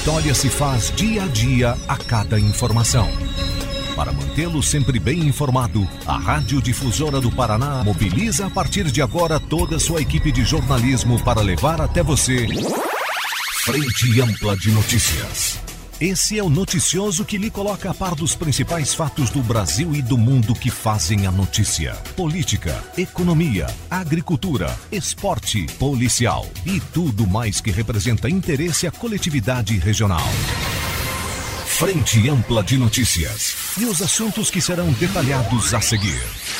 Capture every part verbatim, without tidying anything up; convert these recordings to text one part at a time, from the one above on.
vitória se faz dia a dia a cada informação. Para mantê-lo sempre bem informado, a Rádio Difusora do Paraná mobiliza a partir de agora toda a sua equipe de jornalismo para levar até você Frente Ampla de Notícias. Esse é o noticioso que lhe coloca a par dos principais fatos do Brasil e do mundo que fazem a notícia. Política, economia, agricultura, esporte, policial e tudo mais que representa interesse à coletividade regional. Frente Ampla de Notícias e os assuntos que serão detalhados a seguir.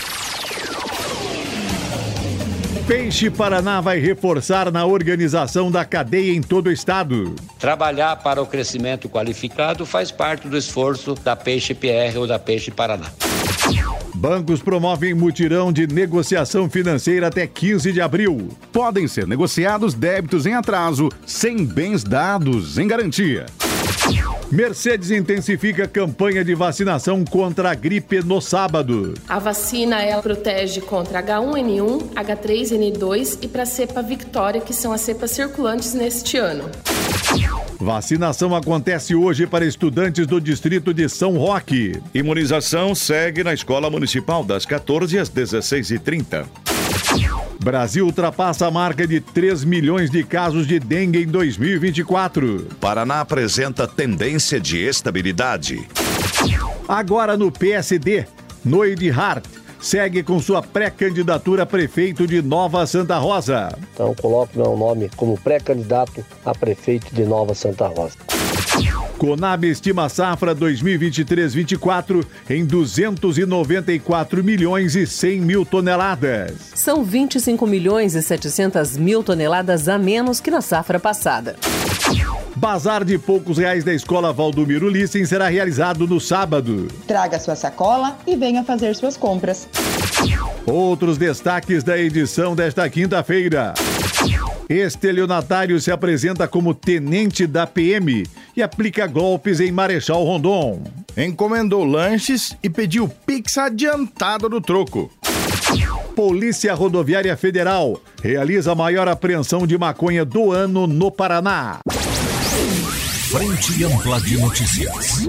Peixe Paraná vai reforçar na organização da cadeia em todo o estado. Trabalhar para o crescimento qualificado faz parte do esforço da Peixe P R ou da Peixe Paraná. Bancos promovem mutirão de negociação financeira até quinze de abril. Podem ser negociados débitos em atraso, sem bens dados em garantia. Mercedes intensifica campanha de vacinação contra a gripe no sábado. A vacina ela protege contra agá um ene um, agá três ene dois e para a cepa Victoria, que são as cepas circulantes neste ano. Vacinação acontece hoje para estudantes do distrito de São Roque. Imunização segue na Escola Municipal das quatorze às dezesseis e trinta. Brasil ultrapassa a marca de três milhões de casos de dengue em dois mil e vinte e quatro. Paraná apresenta tendência de estabilidade. Agora no P S D, Noide Hart segue com sua pré-candidatura a prefeito de Nova Santa Rosa. Então coloco meu nome como pré-candidato a prefeito de Nova Santa Rosa. Conab estima a safra dois mil e vinte e três vinte e quatro em duzentos e noventa e quatro milhões e cem mil toneladas. São vinte e cinco milhões e setecentas mil toneladas a menos que na safra passada. Bazar de poucos reais da Escola Valdomiro Lissen será realizado no sábado. Traga sua sacola e venha fazer suas compras. Outros destaques da edição desta quinta-feira. Estelionatário se apresenta como tenente da P M e aplica golpes em Marechal Rondon. Encomendou lanches e pediu pix adiantado do troco. Polícia Rodoviária Federal realiza a maior apreensão de maconha do ano no Paraná. Frente Ampla de Notícias.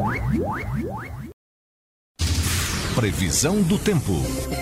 Previsão do tempo.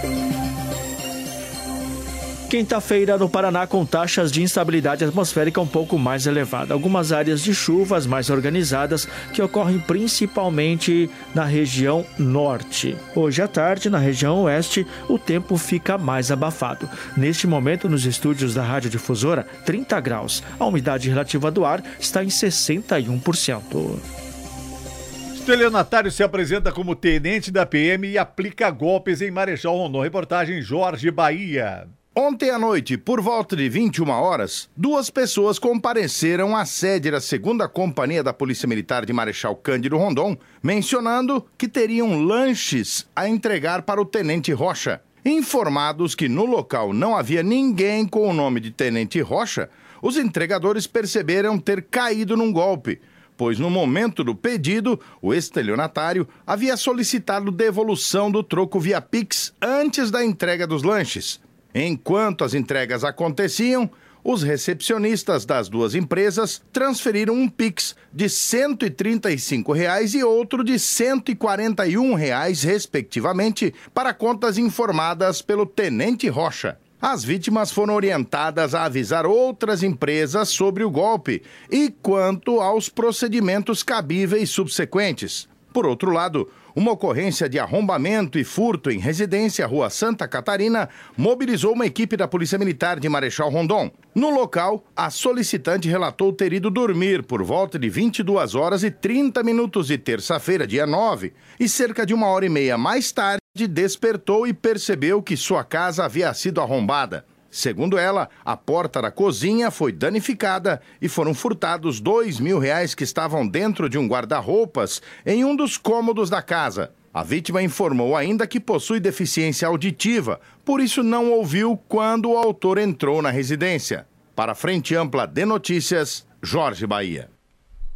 Quinta-feira no Paraná com taxas de instabilidade atmosférica um pouco mais elevada. Algumas áreas de chuvas mais organizadas que ocorrem principalmente na região norte. Hoje à tarde, na região oeste, o tempo fica mais abafado. Neste momento, nos estúdios da Rádio Difusora, trinta graus. A umidade relativa do ar está em sessenta e um por cento. Estelionatário se apresenta como tenente da P M e aplica golpes em Marechal Rondon. Reportagem Jorge Bahia. Ontem à noite, por volta de vinte e uma horas, duas pessoas compareceram à sede da segunda Companhia da Polícia Militar de Marechal Cândido Rondon, mencionando que teriam lanches a entregar para o Tenente Rocha. Informados que no local não havia ninguém com o nome de Tenente Rocha, os entregadores perceberam ter caído num golpe, pois no momento do pedido, o estelionatário havia solicitado devolução do troco via Pix antes da entrega dos lanches. Enquanto as entregas aconteciam, os recepcionistas das duas empresas transferiram um Pix de cento e trinta e cinco reais e outro de cento e quarenta e um reais, respectivamente, para contas informadas pelo Tenente Rocha. As vítimas foram orientadas a avisar outras empresas sobre o golpe e quanto aos procedimentos cabíveis subsequentes. Por outro lado, uma ocorrência de arrombamento e furto em residência, Rua Santa Catarina, mobilizou uma equipe da Polícia Militar de Marechal Rondon. No local, a solicitante relatou ter ido dormir por volta de vinte e duas horas e trinta minutos de terça-feira, dia nove, e cerca de uma hora e meia mais tarde despertou e percebeu que sua casa havia sido arrombada. Segundo ela, a porta da cozinha foi danificada e foram furtados dois mil reais que estavam dentro de um guarda-roupas em um dos cômodos da casa. A vítima informou ainda que possui deficiência auditiva, por isso não ouviu quando o autor entrou na residência. Para a Frente Ampla de Notícias, Jorge Bahia.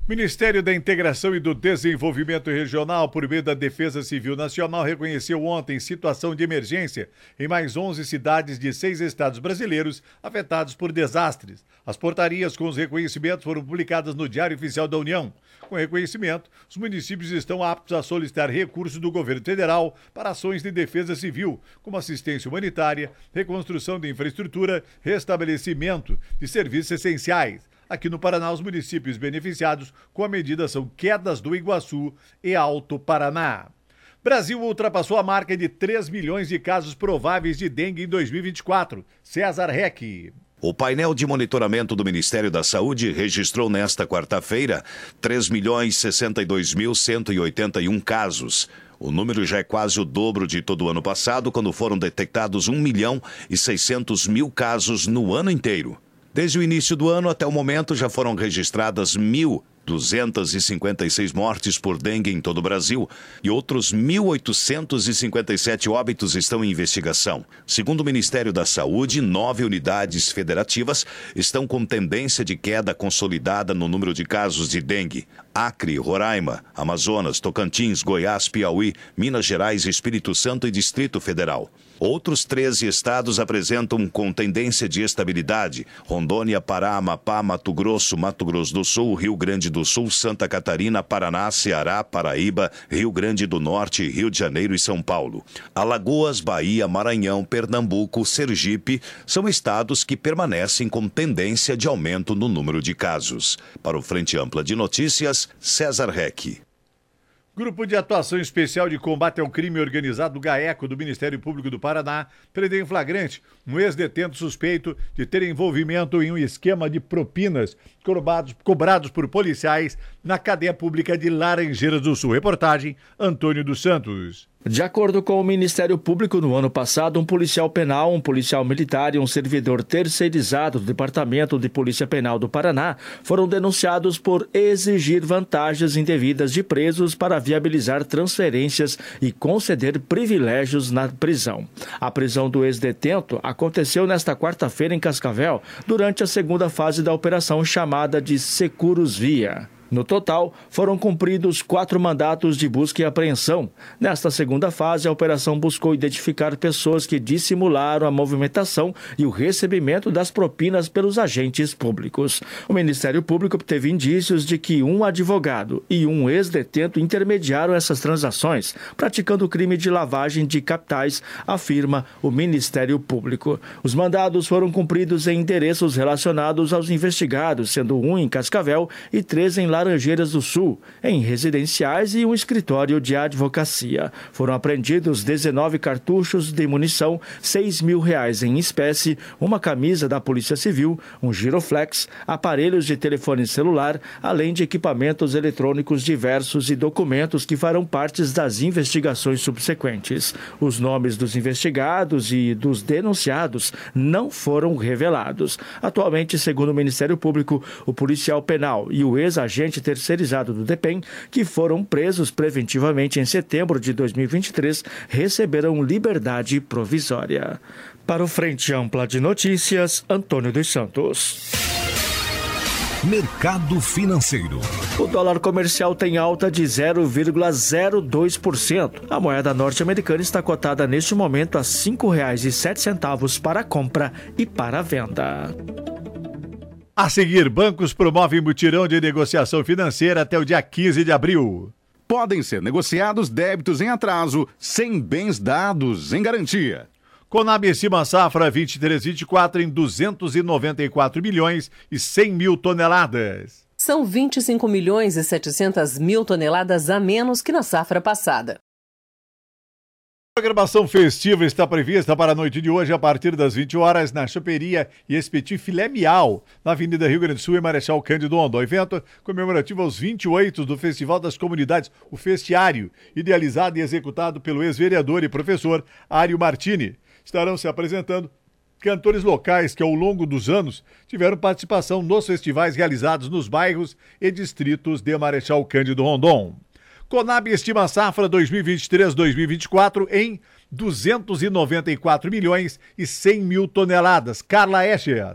Ministério da Integração e do Desenvolvimento Regional, por meio da Defesa Civil Nacional, reconheceu ontem situação de emergência em mais onze cidades de seis estados brasileiros afetados por desastres. As portarias com os reconhecimentos foram publicadas no Diário Oficial da União. Com reconhecimento, os municípios estão aptos a solicitar recursos do governo federal para ações de defesa civil, como assistência humanitária, reconstrução de infraestrutura, restabelecimento de serviços essenciais. Aqui no Paraná, os municípios beneficiados com a medida são Quedas do Iguaçu e Alto Paraná. Brasil ultrapassou a marca de três milhões de casos prováveis de dengue em dois mil e vinte e quatro. César Reck. O painel de monitoramento do Ministério da Saúde registrou nesta quarta-feira três milhões sessenta e dois mil cento e oitenta e um casos. O número já é quase o dobro de todo o ano passado, quando foram detectados um milhão e seiscentos mil casos no ano inteiro. Desde o início do ano até o momento já foram registradas mil duzentas e cinquenta e seis mortes por dengue em todo o Brasil e outros mil oitocentos e cinquenta e sete óbitos estão em investigação. Segundo o Ministério da Saúde, nove unidades federativas estão com tendência de queda consolidada no número de casos de dengue. Acre, Roraima, Amazonas, Tocantins, Goiás, Piauí, Minas Gerais, Espírito Santo e Distrito Federal. Outros treze estados apresentam com tendência de estabilidade: Rondônia, Pará, Amapá, Mato Grosso, Mato Grosso do Sul, Rio Grande do Sul, Santa Catarina, Paraná, Ceará, Paraíba, Rio Grande do Norte, Rio de Janeiro e São Paulo. Alagoas, Bahia, Maranhão, Pernambuco, Sergipe são estados que permanecem com tendência de aumento no número de casos. Para o Frente Ampla de Notícias, César Reck. Grupo de Atuação Especial de Combate ao Crime Organizado, GAECO, do Ministério Público do Paraná, prendeu em flagrante um ex-detento suspeito de ter envolvimento em um esquema de propinas cobrados, cobrados por policiais na cadeia pública de Laranjeiras do Sul. Reportagem, Antônio dos Santos. De acordo com o Ministério Público, no ano passado, um policial penal, um policial militar e um servidor terceirizado do Departamento de Polícia Penal do Paraná foram denunciados por exigir vantagens indevidas de presos para viabilizar transferências e conceder privilégios na prisão. A prisão do ex-detento aconteceu nesta quarta-feira em Cascavel, durante a segunda fase da operação chamada de Seguros Via. No total, foram cumpridos quatro mandatos de busca e apreensão. Nesta segunda fase, a operação buscou identificar pessoas que dissimularam a movimentação e o recebimento das propinas pelos agentes públicos. O Ministério Público teve indícios de que um advogado e um ex-detento intermediaram essas transações, praticando o crime de lavagem de capitais, afirma o Ministério Público. Os mandados foram cumpridos em endereços relacionados aos investigados, sendo um em Cascavel e três em Laranjeiras do Sul, em residenciais e um escritório de advocacia. Foram apreendidos dezenove cartuchos de munição, seis mil reais em espécie, uma camisa da Polícia Civil, um giroflex, aparelhos de telefone celular, além de equipamentos eletrônicos diversos e documentos que farão parte das investigações subsequentes. Os nomes dos investigados e dos denunciados não foram revelados. Atualmente, segundo o Ministério Público, o policial penal e o ex-agente terceirizado do DEPEN, que foram presos preventivamente em setembro de dois mil e vinte e três, receberam liberdade provisória. Para o Frente Ampla de Notícias, Antônio dos Santos. Mercado Financeiro. O dólar comercial tem alta de zero vírgula zero dois por cento. A moeda norte-americana está cotada neste momento a cinco reais e sete centavos para compra e para venda. A seguir, bancos promovem mutirão de negociação financeira até o dia quinze de abril. Podem ser negociados débitos em atraso, sem bens dados em garantia. Conab estima a safra vinte e três vinte e quatro em duzentos e noventa e quatro milhões e cem mil toneladas. São vinte e cinco milhões e setecentas mil toneladas a menos que na safra passada. A programação festiva está prevista para a noite de hoje a partir das vinte horas na Choperia e Espetit Filé Miau, na Avenida Rio Grande do Sul e Marechal Cândido Rondon. Evento comemorativo aos vinte e oito do Festival das Comunidades, o Festiário, idealizado e executado pelo ex-vereador e professor Ário Martini. Estarão se apresentando cantores locais que ao longo dos anos tiveram participação nos festivais realizados nos bairros e distritos de Marechal Cândido Rondon. Conab estima a safra dois mil e vinte e três dois mil e vinte e quatro em duzentos e noventa e quatro milhões e cem mil toneladas. Carla Escher.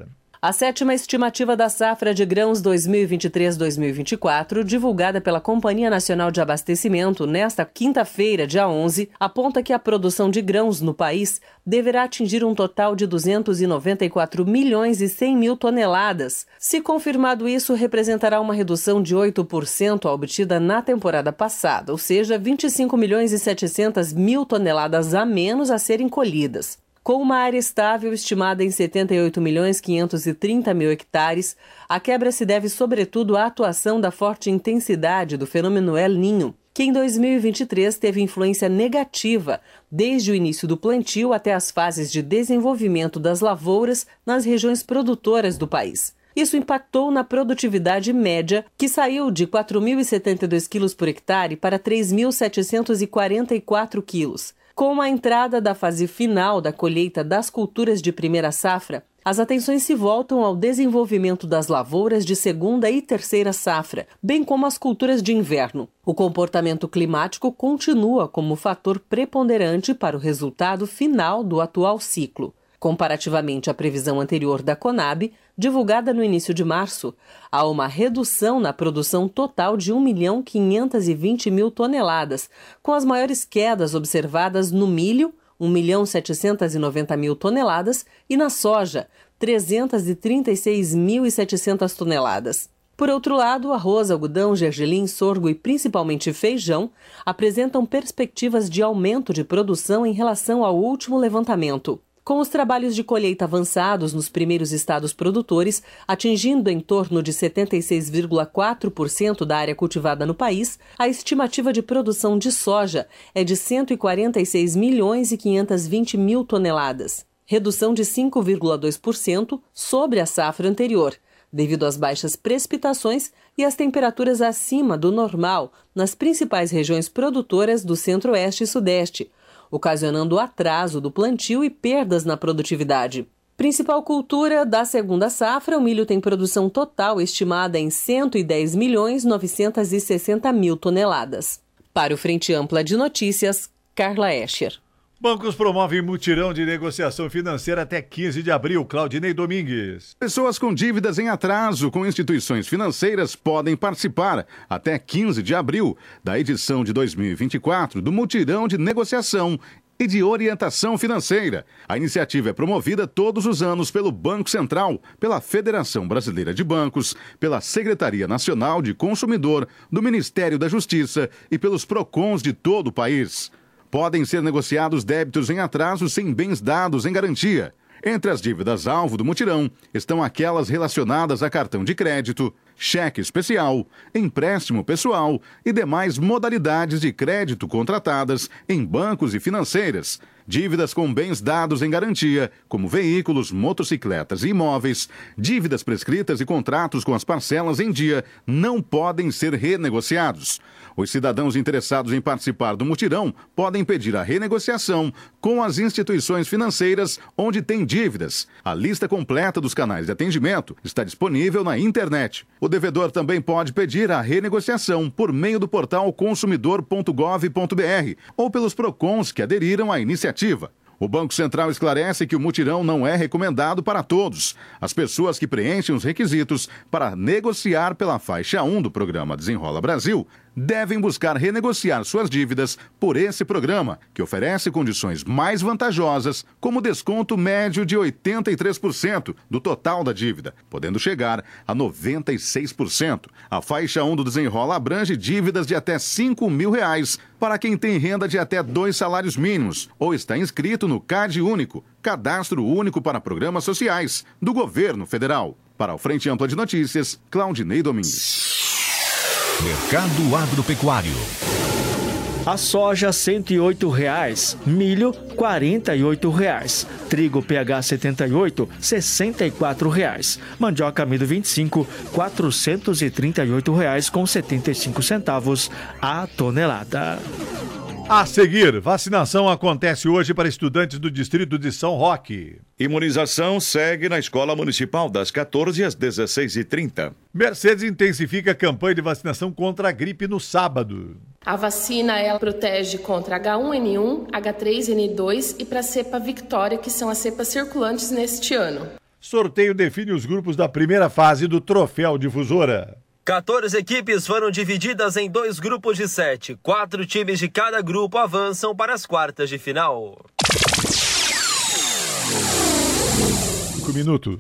A sétima estimativa da safra de grãos dois mil e vinte e três a dois mil e vinte e quatro, divulgada pela Companhia Nacional de Abastecimento nesta quinta-feira, dia onze, aponta que a produção de grãos no país deverá atingir um total de duzentos e noventa e quatro milhões e cem mil toneladas. Se confirmado isso, representará uma redução de oito por cento obtida na temporada passada, ou seja, vinte e cinco milhões e setecentas mil toneladas a menos a serem colhidas. Com uma área estável estimada em setenta e oito milhões quinhentos e trinta mil hectares, a quebra se deve sobretudo à atuação da forte intensidade do fenômeno El Niño, que em dois mil e vinte e três teve influência negativa desde o início do plantio até as fases de desenvolvimento das lavouras nas regiões produtoras do país. Isso impactou na produtividade média, que saiu de quatro mil e setenta e dois quilos por hectare para três mil setecentos e quarenta e quatro quilos. Com a entrada da fase final da colheita das culturas de primeira safra, as atenções se voltam ao desenvolvimento das lavouras de segunda e terceira safra, bem como as culturas de inverno. O comportamento climático continua como fator preponderante para o resultado final do atual ciclo. Comparativamente à previsão anterior da Conab, divulgada no início de março, há uma redução na produção total de um milhão quinhentos e vinte mil toneladas, com as maiores quedas observadas no milho, um milhão setecentos e noventa mil toneladas, e na soja, trezentos e trinta e seis mil e setecentas toneladas. Por outro lado, arroz, algodão, gergelim, sorgo e principalmente feijão apresentam perspectivas de aumento de produção em relação ao último levantamento. Com os trabalhos de colheita avançados nos primeiros estados produtores, atingindo em torno de setenta e seis vírgula quatro por cento da área cultivada no país, a estimativa de produção de soja é de cento e quarenta e seis milhões e quinhentos e vinte mil toneladas, redução de cinco vírgula dois por cento sobre a safra anterior, devido às baixas precipitações e às temperaturas acima do normal nas principais regiões produtoras do centro-oeste e sudeste, ocasionando o atraso do plantio e perdas na produtividade. Principal cultura da segunda safra, o milho tem produção total estimada em cento e dez milhões novecentos e sessenta mil toneladas. Para o Frente Ampla de Notícias, Carla Escher. Bancos promovem mutirão de negociação financeira até quinze de abril. Claudinei Domingues. Pessoas com dívidas em atraso com instituições financeiras podem participar até quinze de abril da edição de dois mil e vinte e quatro do mutirão de negociação e de orientação financeira. A iniciativa é promovida todos os anos pelo Banco Central, pela Federação Brasileira de Bancos, pela Secretaria Nacional de Consumidor, do Ministério da Justiça e pelos PROCONs de todo o país. Podem ser negociados débitos em atraso sem bens dados em garantia. Entre as dívidas-alvo do mutirão estão aquelas relacionadas a cartão de crédito, cheque especial, empréstimo pessoal e demais modalidades de crédito contratadas em bancos e financeiras, dívidas com bens dados em garantia, como veículos, motocicletas e imóveis, dívidas prescritas e contratos com as parcelas em dia não podem ser renegociados. Os cidadãos interessados em participar do mutirão podem pedir a renegociação com as instituições financeiras onde têm dívidas. A lista completa dos canais de atendimento está disponível na internet. O devedor também pode pedir a renegociação por meio do portal consumidor ponto gov ponto br ou pelos PROCONs que aderiram à iniciativa. O Banco Central esclarece que o mutirão não é recomendado para todos. As pessoas que preenchem os requisitos para negociar pela faixa um do programa Desenrola Brasil devem buscar renegociar suas dívidas por esse programa, que oferece condições mais vantajosas, como desconto médio de oitenta e três por cento do total da dívida, podendo chegar a noventa e seis por cento. A faixa um do Desenrola abrange dívidas de até cinco mil reais para quem tem renda de até dois salários mínimos ou está inscrito no C A D Único, Cadastro Único para Programas Sociais, do Governo Federal. Para o Frente Ampla de Notícias, Claudinei Domingues. Mercado Agropecuário. A soja cento e oito reais, milho quarenta e oito reais, trigo P H setenta e oito, sessenta e quatro reais, mandioca amido vinte e cinco, quatrocentos e trinta e oito reais com setenta e cinco centavos a tonelada. A seguir, vacinação acontece hoje para estudantes do distrito de São Roque. Imunização segue na Escola Municipal das quatorze às dezesseis e trinta. Mercedes intensifica a campanha de vacinação contra a gripe no sábado. A vacina ela protege contra H um N um, H três N dois e para a cepa Victoria, que são as cepas circulantes neste ano. Sorteio define os grupos da primeira fase do Troféu Difusora. quatorze equipes foram divididas em dois grupos de sete. Quatro times de cada grupo avançam para as quartas de final. Cinco minutos.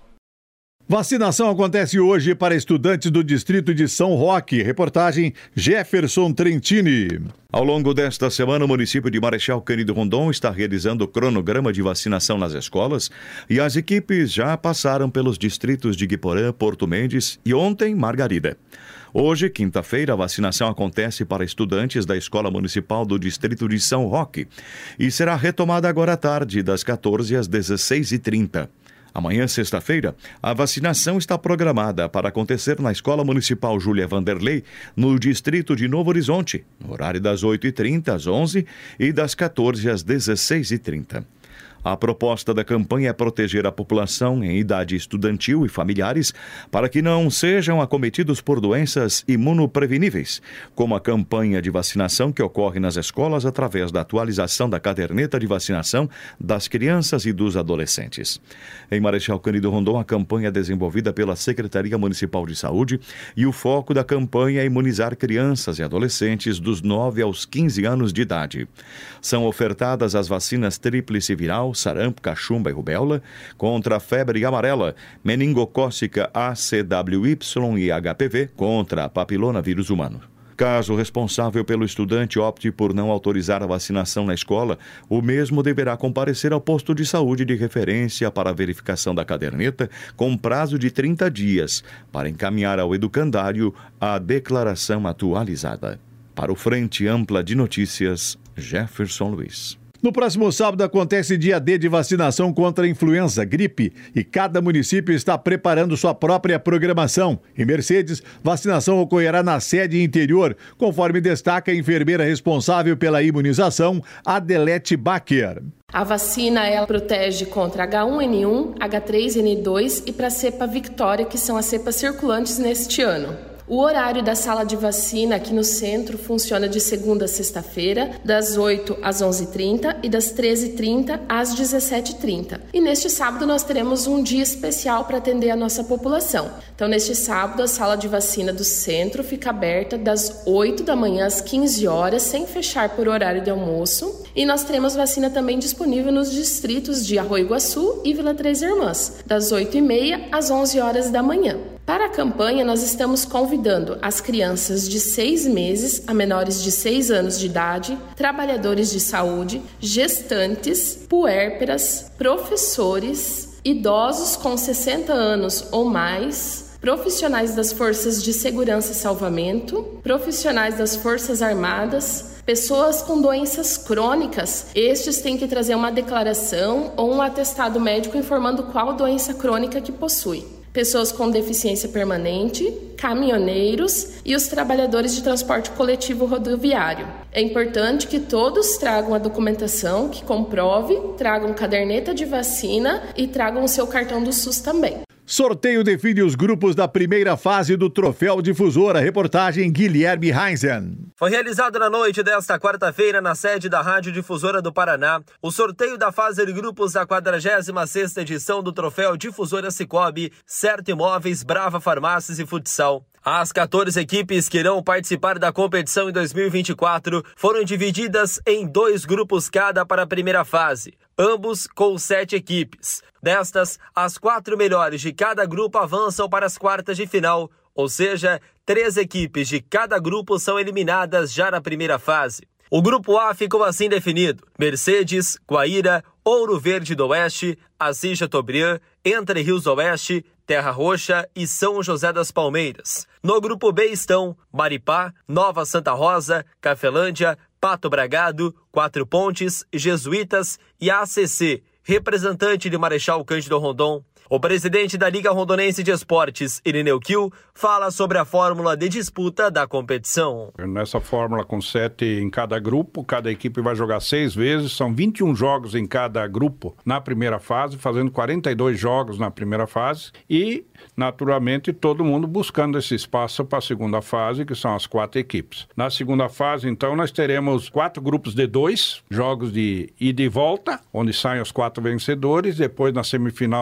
Vacinação acontece hoje para estudantes do distrito de São Roque. Reportagem Jefferson Trentini. Ao longo desta semana, o município de Marechal Cândido Rondon está realizando o cronograma de vacinação nas escolas e as equipes já passaram pelos distritos de Guiporã, Porto Mendes e ontem Margarida. Hoje, quinta-feira, a vacinação acontece para estudantes da Escola Municipal do Distrito de São Roque e será retomada agora à tarde, das quatorze às dezesseis e trinta. Amanhã, sexta-feira, a vacinação está programada para acontecer na Escola Municipal Júlia Vanderlei, no distrito de Novo Horizonte, no horário das oito e trinta às onze e das quatorze às dezesseis e trinta. A proposta da campanha é proteger a população em idade estudantil e familiares para que não sejam acometidos por doenças imunopreveníveis, como a campanha de vacinação que ocorre nas escolas através da atualização da caderneta de vacinação das crianças e dos adolescentes. Em Marechal Cândido Rondon, a campanha é desenvolvida pela Secretaria Municipal de Saúde e o foco da campanha é imunizar crianças e adolescentes dos nove aos quinze anos de idade. São ofertadas as vacinas tríplice viral, sarampo, cachumba e rubéola, contra a febre amarela, meningocócica A C W Y e H P V, contra a papilonavírus humano. Caso o responsável pelo estudante opte por não autorizar a vacinação na escola, o mesmo deverá comparecer ao posto de saúde de referência para a verificação da caderneta com prazo de trinta dias, para encaminhar ao educandário a declaração atualizada. Para o Frente Ampla de Notícias, Jefferson Luiz. No próximo sábado acontece dia D de vacinação contra a influenza, gripe, e cada município está preparando sua própria programação. Em Mercedes, vacinação ocorrerá na sede interior, conforme destaca a enfermeira responsável pela imunização, Adelete Bacher. A vacina ela protege contra H um N um, H três N dois e para a cepa Victoria, que são as cepas circulantes neste ano. O horário da sala de vacina aqui no centro funciona de segunda a sexta-feira, das oito às onze e trinta e das treze e trinta às dezessete e trinta. E neste sábado nós teremos um dia especial para atender a nossa população. Então, neste sábado, a sala de vacina do centro fica aberta das oito da manhã às quinze horas, sem fechar por horário de almoço. E nós teremos vacina também disponível nos distritos de Arroio Iguaçu e Vila Três Irmãs, das oito e meia às onze horas da manhã. Para a campanha, nós estamos convidando as crianças de seis meses a menores de seis anos de idade, trabalhadores de saúde, gestantes, puérperas, professores, idosos com sessenta anos ou mais, profissionais das Forças de Segurança e Salvamento, profissionais das Forças Armadas, pessoas com doenças crônicas. Estes têm que trazer uma declaração ou um atestado médico informando qual doença crônica que possui. Pessoas com deficiência permanente, caminhoneiros e os trabalhadores de transporte coletivo rodoviário. É importante que todos tragam a documentação que comprove, tragam caderneta de vacina e tragam o seu cartão do SUS também. Sorteio define os grupos da primeira fase do Troféu Difusora. Reportagem Guilherme Heinzen. Foi realizado na noite desta quarta-feira na sede da Rádio Difusora do Paraná o sorteio da fase de grupos da quadragésima sexta edição do Troféu Difusora Cicobi, Certo Imóveis, Brava Farmácias e Futsal. As quatorze equipes que irão participar da competição em dois mil e vinte e quatro foram divididas em dois grupos cada para a primeira fase, ambos com sete equipes. Destas, as quatro melhores de cada grupo avançam para as quartas de final, ou seja, três equipes de cada grupo são eliminadas já na primeira fase. O grupo A ficou assim definido: Mercedes, Guaíra, Ouro Verde do Oeste, Assis Chateaubriand, Entre Rios do Oeste, Terra Roxa e São José das Palmeiras. No grupo B estão Maripá, Nova Santa Rosa, Cafelândia, Pato Bragado, Quatro Pontes, Jesuítas e A C C, representante de Marechal Cândido Rondon. O presidente da Liga Rondonense de Esportes, Irineu Kiel, fala sobre a fórmula de disputa da competição. Nessa fórmula com sete em cada grupo, cada equipe vai jogar seis vezes, são vinte e um jogos em cada grupo na primeira fase, fazendo quarenta e dois jogos na primeira fase e, naturalmente, todo mundo buscando esse espaço para a segunda fase, que são as quatro equipes. Na segunda fase, então, nós teremos quatro grupos de dois, jogos de ida e volta, onde saem os quatro vencedores, depois na semifinal, dois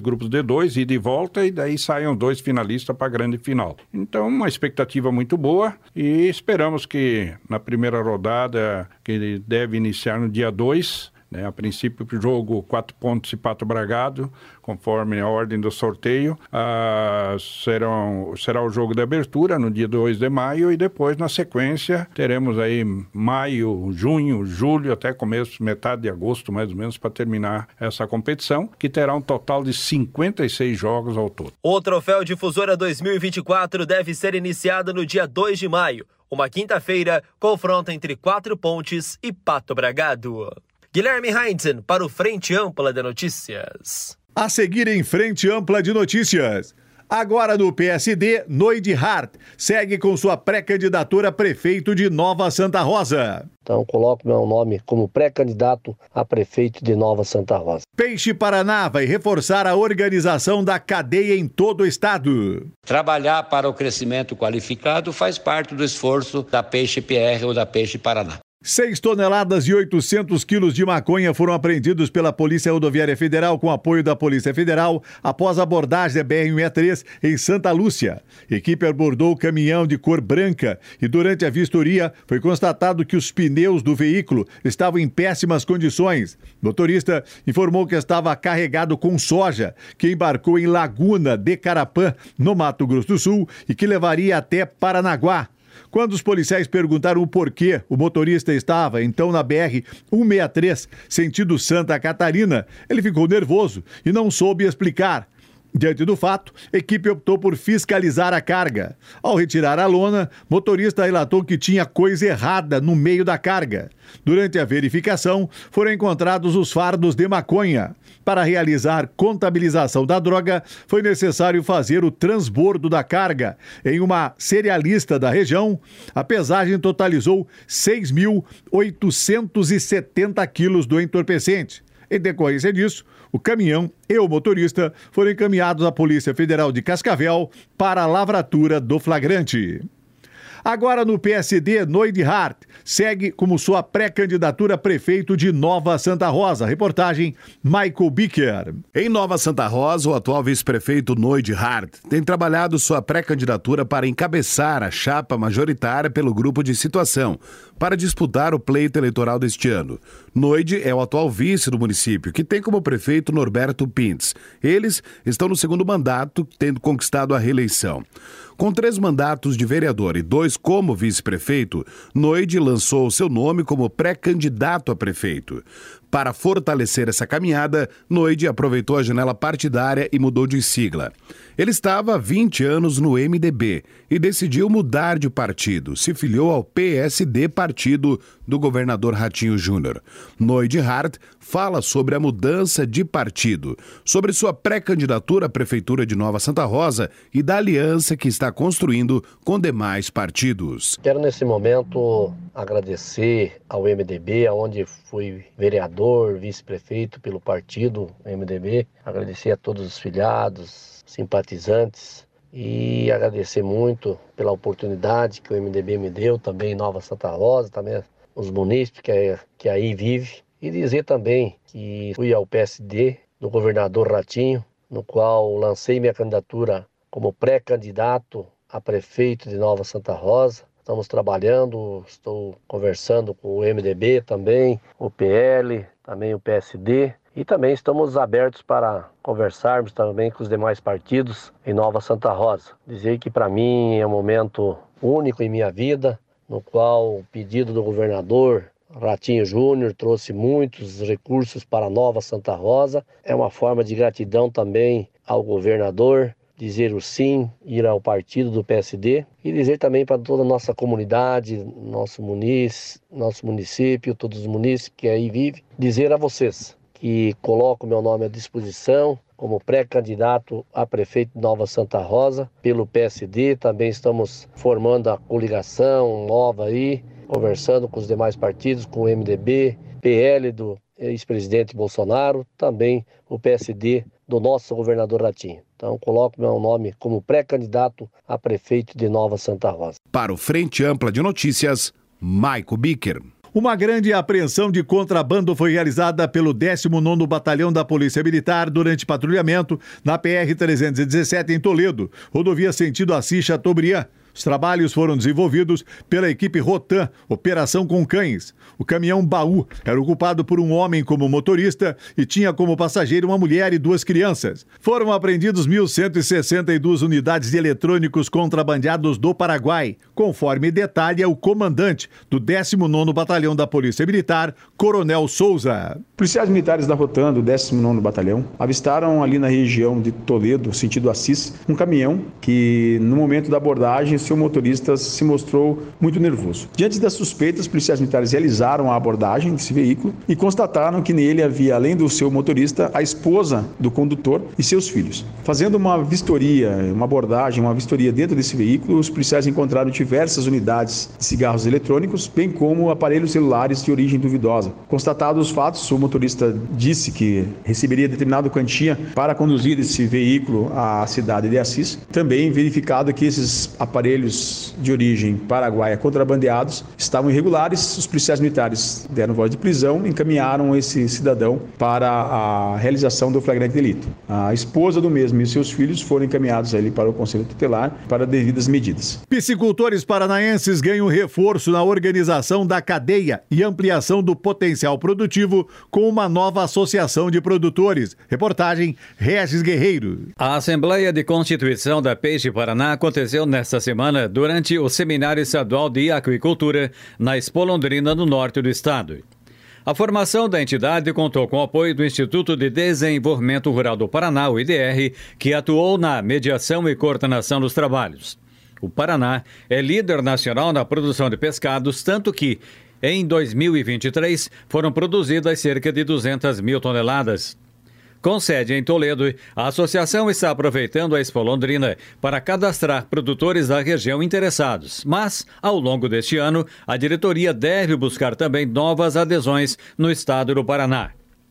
grupos de dois, ida e volta, e daí saiam dois finalistas para a grande final. Então, uma expectativa muito boa e esperamos que na primeira rodada, que deve iniciar no dia dois, né, a princípio, o jogo quatro pontos e Pato Bragado, conforme a ordem do sorteio, ah, serão, será o jogo de abertura no dia dois de maio e depois, na sequência, teremos aí maio, junho, julho, até começo, metade de agosto, mais ou menos, para terminar essa competição, que terá um total de cinquenta e seis jogos ao todo. O Troféu Difusora dois mil e vinte e quatro deve ser iniciado no dia dois de maio, uma quinta-feira, confronto entre Quatro Pontes e Pato Bragado. Guilherme Heinzen para o Frente Ampla de Notícias. A seguir em Frente Ampla de Notícias. Agora no P S D, Noide Hart segue com sua pré-candidatura a prefeito de Nova Santa Rosa. Então coloco meu nome como pré-candidato a prefeito de Nova Santa Rosa. Peixe Paraná vai reforçar a organização da cadeia em todo o estado. Trabalhar para o crescimento qualificado faz parte do esforço da Peixe P R ou da Peixe Paraná. Seis toneladas e oitocentos quilos de maconha foram apreendidos pela Polícia Rodoviária Federal com apoio da Polícia Federal após a abordagem da B R cento e sessenta e três em Santa Lúcia. A equipe abordou o caminhão de cor branca e durante a vistoria foi constatado que os pneus do veículo estavam em péssimas condições. O motorista informou que estava carregado com soja, que embarcou em Laguna de Carapã, no Mato Grosso do Sul, e que levaria até Paranaguá. Quando os policiais perguntaram o porquê o motorista estava então na B R cento e sessenta e três, sentido Santa Catarina, ele ficou nervoso e não soube explicar. Diante do fato, a equipe optou por fiscalizar a carga. Ao retirar a lona, o motorista relatou que tinha coisa errada no meio da carga. Durante a verificação, foram encontrados os fardos de maconha. Para realizar contabilização da droga, foi necessário fazer o transbordo da carga. Em uma cerealista da região, a pesagem totalizou seis mil oitocentos e setenta quilos do entorpecente. Em decorrência disso, o caminhão e o motorista foram encaminhados à Polícia Federal de Cascavel para a lavratura do flagrante. Agora no P S D, Noide Hart segue como sua pré-candidatura a prefeito de Nova Santa Rosa. Reportagem Michael Bicker. Em Nova Santa Rosa, o atual vice-prefeito Noide Hart tem trabalhado sua pré-candidatura para encabeçar a chapa majoritária pelo grupo de situação, para disputar o pleito eleitoral deste ano. Noide é o atual vice do município, que tem como prefeito Norberto Pintz. Eles estão no segundo mandato, tendo conquistado a reeleição. Com três mandatos de vereador e dois como vice-prefeito, Noide lançou seu nome como pré-candidato a prefeito. Para fortalecer essa caminhada, Noide aproveitou a janela partidária e mudou de sigla. Ele estava há vinte anos no M D B e decidiu mudar de partido. Se filiou ao P S D, partido do governador Ratinho Júnior. Noide Hart fala sobre a mudança de partido, sobre sua pré-candidatura à Prefeitura de Nova Santa Rosa e da aliança que está construindo com demais partidos. Quero nesse momento agradecer ao M D B, onde fui vereador, vice-prefeito pelo partido M D B. Agradecer a todos os filiados, simpatizantes e agradecer muito pela oportunidade que o M D B me deu, também em Nova Santa Rosa, também os munícipes que, que aí vive. E dizer também que fui ao P S D do governador Ratinho, no qual lancei minha candidatura como pré-candidato a prefeito de Nova Santa Rosa. Estamos trabalhando, estou conversando com o M D B também, o P L, também o P S D. E também estamos abertos para conversarmos também com os demais partidos em Nova Santa Rosa. Dizer que para mim é um momento único em minha vida, no qual o pedido do governador Ratinho Júnior trouxe muitos recursos para Nova Santa Rosa. É uma forma de gratidão também ao governador, dizer o sim, ir ao partido do P S D e dizer também para toda a nossa comunidade, nosso município, nosso município, todos os munícipes que aí vivem, dizer a vocês que coloco meu nome à disposição como pré-candidato a prefeito de Nova Santa Rosa pelo P S D. Também estamos formando a coligação nova aí, conversando com os demais partidos, com o M D B, P L do ex-presidente Bolsonaro, também o P S D do nosso governador Ratinho. Então coloco meu nome como pré-candidato a prefeito de Nova Santa Rosa. Para o Frente Ampla de Notícias, Maico Bicker. Uma grande apreensão de contrabando foi realizada pelo décimo nono Batalhão da Polícia Militar durante patrulhamento na P R trezentos e dezessete em Toledo, rodovia sentido Assis-Chateaubriand. Os trabalhos foram desenvolvidos pela equipe Rotan, Operação com Cães. O caminhão baú era ocupado por um homem como motorista e tinha como passageiro uma mulher e duas crianças. Foram apreendidos mil cento e sessenta e duas unidades de eletrônicos contrabandeados do Paraguai, conforme detalha o comandante do décimo nono Batalhão da Polícia Militar, Coronel Souza. Policiais militares da Rotan, do décimo nono Batalhão, avistaram ali na região de Toledo, sentido Assis, um caminhão que, no momento da abordagem, seu motorista se mostrou muito nervoso. Diante das suspeitas, os policiais militares realizaram a abordagem desse veículo e constataram que nele havia, além do seu motorista, a esposa do condutor e seus filhos. Fazendo uma vistoria, uma abordagem, uma vistoria dentro desse veículo, os policiais encontraram diversas unidades de cigarros eletrônicos, bem como aparelhos celulares de origem duvidosa. Constatados os fatos, o motorista disse que receberia determinada quantia para conduzir esse veículo à cidade de Assis. Também verificado que esses aparelhos de origem paraguaia contrabandeados estavam irregulares, os policiais militares deram voz de prisão e encaminharam esse cidadão para a realização do flagrante delito. A esposa do mesmo e seus filhos foram encaminhados ali para o Conselho Tutelar para devidas medidas. Piscicultores paranaenses ganham reforço na organização da cadeia e ampliação do potencial produtivo com uma nova associação de produtores. Reportagem Regis Guerreiro. A Assembleia de Constituição da Peixe Paraná aconteceu nesta semana durante o Seminário Estadual de Aquicultura na Expo Londrina, no norte do estado. A formação da entidade contou com o apoio do Instituto de Desenvolvimento Rural do Paraná, o I D R, que atuou na mediação e coordenação dos trabalhos. O Paraná é líder nacional na produção de pescados, tanto que, em dois mil e vinte e três, foram produzidas cerca de duzentas mil toneladas. Com sede em Toledo, a associação está aproveitando a Expo Londrina para cadastrar produtores da região interessados. Mas, ao longo deste ano, a diretoria deve buscar também novas adesões no estado do Paraná.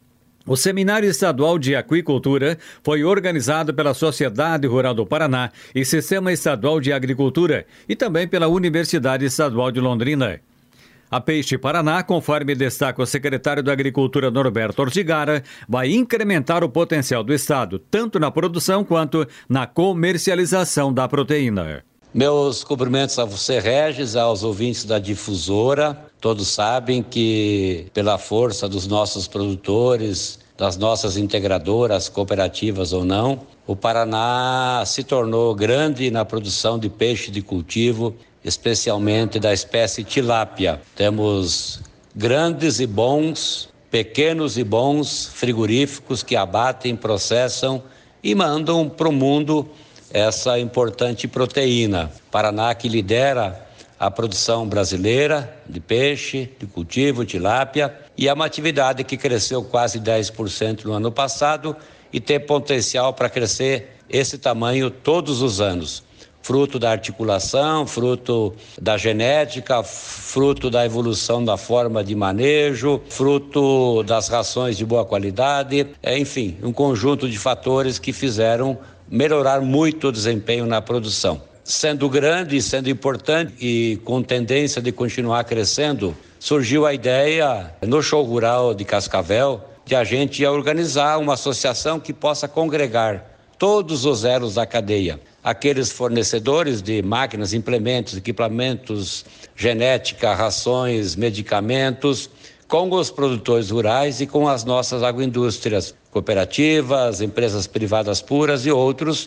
O Seminário Estadual de Aquicultura foi organizado pela Sociedade Rural do Paraná e Sistema Estadual de Agricultura e também pela Universidade Estadual de Londrina. A Peixe Paraná, conforme destaca o secretário da Agricultura Norberto Ortigara, vai incrementar o potencial do estado, tanto na produção quanto na comercialização da proteína. Meus cumprimentos a você, Regis, aos ouvintes da Difusora. Todos sabem que, pela força dos nossos produtores, das nossas integradoras, cooperativas ou não, o Paraná se tornou grande na produção de peixe de cultivo, especialmente da espécie tilápia. Temos grandes e bons, pequenos e bons frigoríficos que abatem, processam e mandam para o mundo essa importante proteína. Paraná que lidera a produção brasileira de peixe, de cultivo, tilápia, e é uma atividade que cresceu quase dez por cento no ano passado e tem potencial para crescer esse tamanho todos os anos. Fruto da articulação, fruto da genética, fruto da evolução da forma de manejo, fruto das rações de boa qualidade, é, enfim, um conjunto de fatores que fizeram melhorar muito o desempenho na produção. Sendo grande, sendo importante e com tendência de continuar crescendo, surgiu a ideia no show rural de Cascavel de a gente organizar uma associação que possa congregar todos os elos da cadeia. Aqueles fornecedores de máquinas, implementos, equipamentos, genética, rações, medicamentos, com os produtores rurais e com as nossas agroindústrias, cooperativas, empresas privadas puras e outros.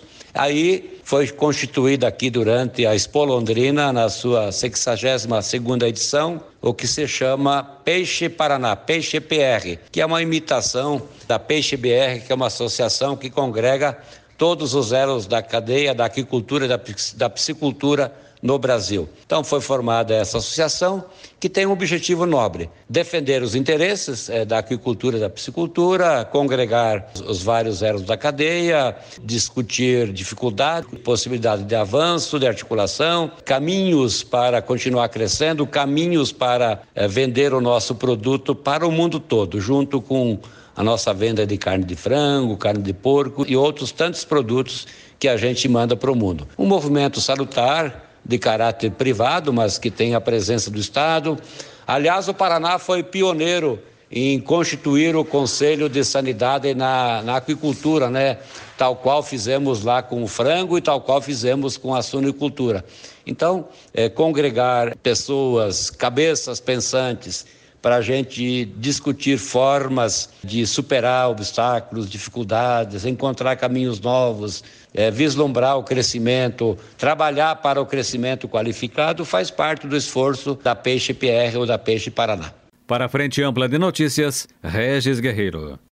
Aí foi constituída aqui durante a Expo Londrina, na sua sexagésima segunda edição, o que se chama Peixe Paraná, Peixe P R, que é uma imitação da Peixe B R, que é uma associação que congrega todos os elos da cadeia da aquicultura e da, da piscicultura no Brasil. Então foi formada essa associação que tem um objetivo nobre: defender os interesses eh, da aquicultura e da piscicultura, congregar os vários elos da cadeia, discutir dificuldade, possibilidade de avanço, de articulação, caminhos para continuar crescendo, caminhos para eh, vender o nosso produto para o mundo todo, junto com a nossa venda de carne de frango, carne de porco e outros tantos produtos que a gente manda para o mundo. Um movimento salutar, de caráter privado, mas que tem a presença do Estado. Aliás, o Paraná foi pioneiro em constituir o Conselho de Sanidade na, na aquicultura, né? Tal qual fizemos lá com o frango e tal qual fizemos com a suinicultura. Então, é, congregar pessoas, cabeças pensantes, para a gente discutir formas de superar obstáculos, dificuldades, encontrar caminhos novos, é, vislumbrar o crescimento, trabalhar para o crescimento qualificado, faz parte do esforço da Peixe P R ou da Peixe Paraná. Para a Frente Ampla de Notícias, Regis Guerreiro.